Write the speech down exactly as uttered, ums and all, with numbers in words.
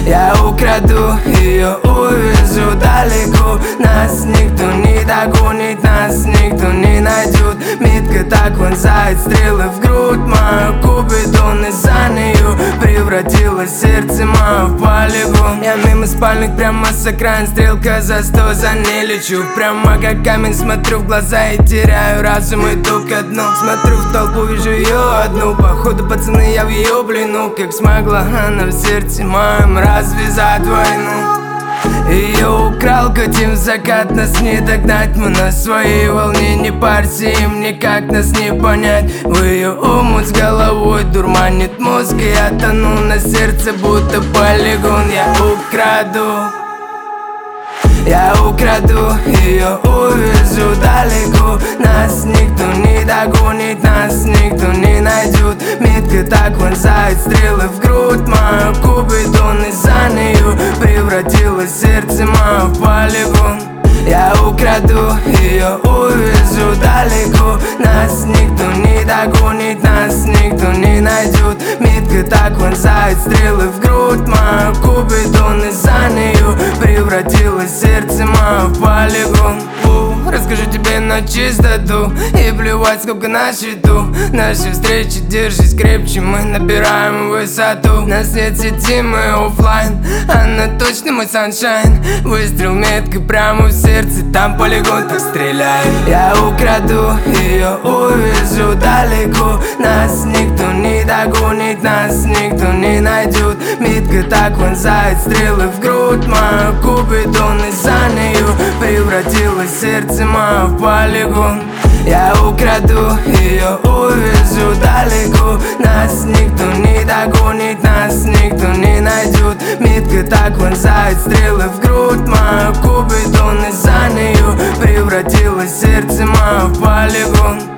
Я украду ее, увезу далеко. Нас никто не догонит, нас никто не найдет. Метка так вонзает стрелы в грудь мою. Купидон из-за нее превратила сердце мое в полигон. Я мимо спальник прямо с окраин, стрелка за сто, за ней лечу. Прямо как камень смотрю в глаза и теряю разум, иду ко дну. Смотрю в толпу, вижу ее одну. Походу, пацаны, я в ее плену. Как смогла она в сердце моем развязать войну. Ее украл, катим в закат, нас не догнать. Мы на своей волне, не парься, им никак нас не понять. В ее омут с головой дурманит мозг, и я тону на сердце, будто полигон. Я украду, я украду ее, увезу далеко. Нас никто не догонит, нас никто не найдет. Метка так вонзает стрелы в грудь мою. Купидон из-за нее превратила сердце мое в полигон. Я украду ее, увезу далеко. Нас никто не догонит, нас никто не найдет. Метка так вонзает стрелы в грудь мою. Купидон из-за нее превратила сердце мое в полигон. Расскажу тебе на чистоту, и плевать, сколько на счету. Наши встречи, держись крепче, мы набираем высоту. Нас нет сети, мы оффлайн, она точно мой саншайн. Выстрел меткой прямо в сердце, там полигон, так стреляй. Я украду ее, увезу далеко. Нас никто не догонит, нас никто не найдет. Метка так вонзает стрелы в грудь мою. Купидон из-за нее превратила сердце мое в полигон. Я украду ее, увезу далеко. Нас никто не догонит, нас никто не найдет. Метка так вонзает стрелы в грудь мою. Купидон из-за нее превратила сердце мое в полигон.